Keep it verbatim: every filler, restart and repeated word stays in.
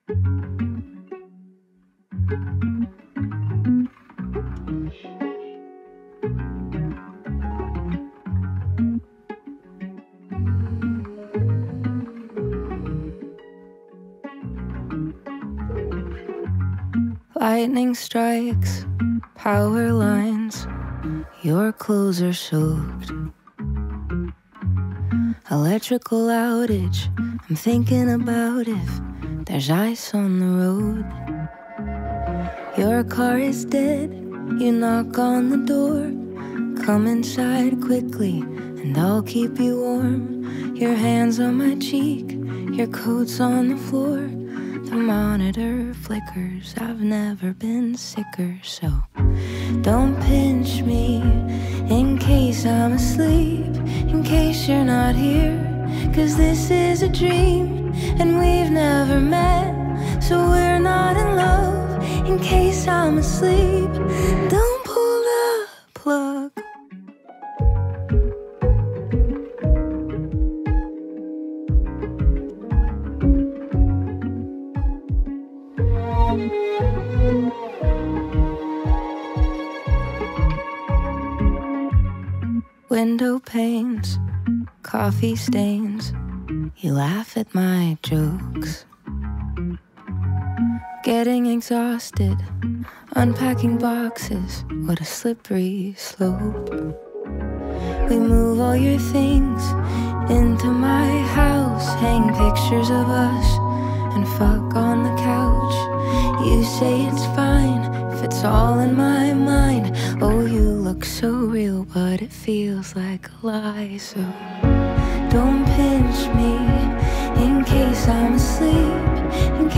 Lightning strikes, power lines, your clothes are soaked. Electrical outage, I'm thinking about if there's ice on the road. Your car is dead, you knock on the door. Come inside quickly and I'll keep you warm. Your hands on my cheek, your coat's on the floor. The monitor flickers, I've never been sicker. So don't pinch me in case I'm asleep, in case you're not here, 'cause this is a dream and we've never met, so we're not in love. In case I'm asleep, don't pull the plug. Window panes, coffee stains, you laugh at my jokes. Getting exhausted, unpacking boxes, what a slippery slope. We move all your things into my house, hang pictures of us and fuck on the couch. You say it's fine if it's all in my mind. Oh, you look so real, but it feels like a lie. So don't pinch me in case I'm asleep, in